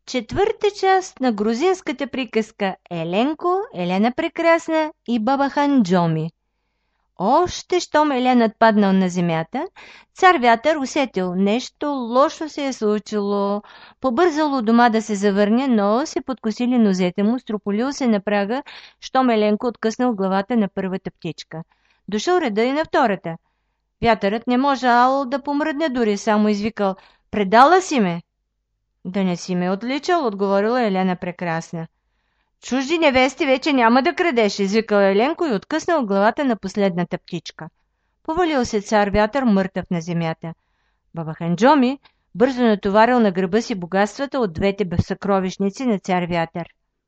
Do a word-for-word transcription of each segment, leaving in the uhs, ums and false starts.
Четвърта част на грузинската приказка Еленко, Елена прекрасна и баба Ханджоми. Още щом Еленът паднал на земята, цар Вятър усетил нещо лошо се е случило. Побързал у дома да се завърне, но се подкосили нозете му, строполил се на прага, щом Еленко откъснал главата на първата птичка. Дошъл реда и на втората. Вятърът не можал да помръдне дори, само извикал: „Предала си ме!“ „Да не си ме отличал“, отговорила Елена прекрасна. „Чужди невести вече няма да крадеш“, извикал Еленко и откъснал главата на последната птичка. Повалил се цар Вятър мъртъв на земята. Баба Ханджоми бързо натоварил на гърба си богатствата от двете съкровищници на цар Вятър.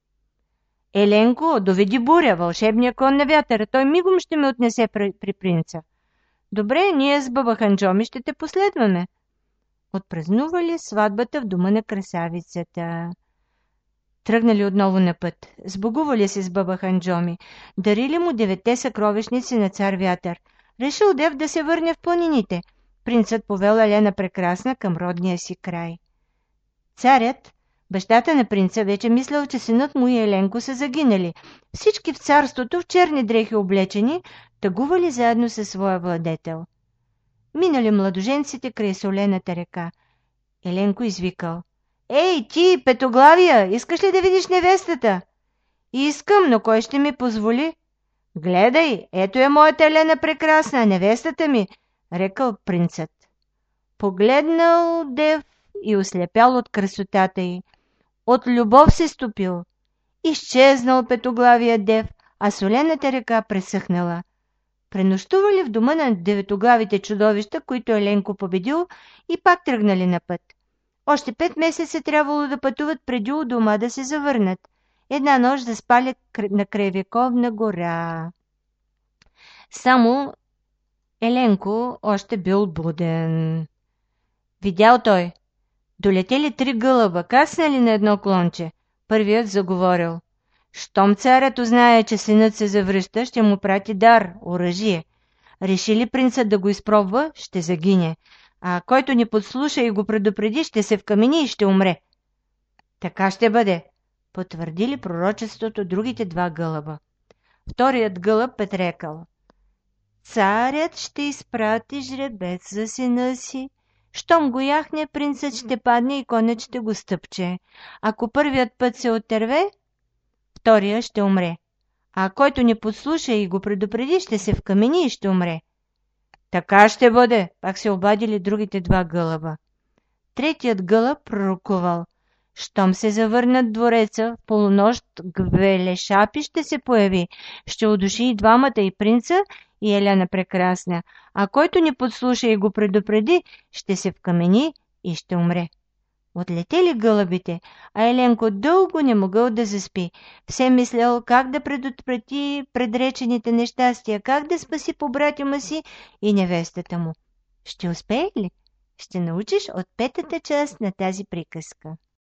„Еленко, доведи буря, вълшебния кон на вятъра, той мигом ще ме отнесе при, при принца.“ „Добре, ние с баба Ханджоми ще те последваме.“ Отпразнували сватбата в дома на красавицата. Тръгнали отново на път. Сбогували се с баба Ханджоми. Дарили му деветте съкровищници на цар Вятър. Решил Дев да се върне в планините. Принцът повел Елена прекрасна към родния си край. Царят, бащата на принца, вече мислял, че синът му и Еленко са загинали. Всички в царството в черни дрехи облечени тъгували заедно със своя владетел. Минали младоженците край солената река. Еленко извикал: „Ей, ти, петоглавия, искаш ли да видиш невестата?“ „Искам, но кой ще ми позволи?“ „Гледай, ето е моята Елена прекрасна, невестата ми“, рекал принцът. Погледнал Дев и ослепял от красотата й. От любов се стопил. Изчезнал петоглавия Дев, а солената река пресъхнала. Пренощували в дома на деветоглавите чудовища, които Еленко победил, и пак тръгнали на път. Още пет месеца трябвало да пътуват преди у дома да се завърнат. Една нощ да спалят на Крайвековна гора. Само Еленко още бил буден. Видял той. Долетели три гълъба, каснали на едно клонче. Първият заговорил: „Щом царят узнае, че синът се завръща, ще му прати дар, оръжие. Реши ли принцът да го изпробва, ще загине. А който ни подслуша и го предупреди, ще се вкамени и ще умре.“ „Така ще бъде“, потвърдили пророчеството другите два гълъба. Вторият гълъб рекал: „Царят ще изпрати жребец за сина си. Щом го яхне, принцът ще падне и конят ще го стъпче. Ако първият път се отърве, втория ще умре. А който ни подслуша и го предупреди, ще се вкамени и ще умре.“ „Така ще бъде“, пак се обадили другите два гълъба. Третият гълъб пророкувал: „Щом се завърнат двореца, в полунощ Гвелешапи ще се появи. Ще удуши и двамата, и принца, и Елена прекрасна. А който ни подслуша и го предупреди, ще се вкамени и ще умре.“ Отлетели гълъбите, а Еленко дълго не могъл да заспи. Все мислял как да предотврати предречените нещастия, как да спаси побратима си и невестата му. Ще успее ли? Ще научиш от петата част на тази приказка.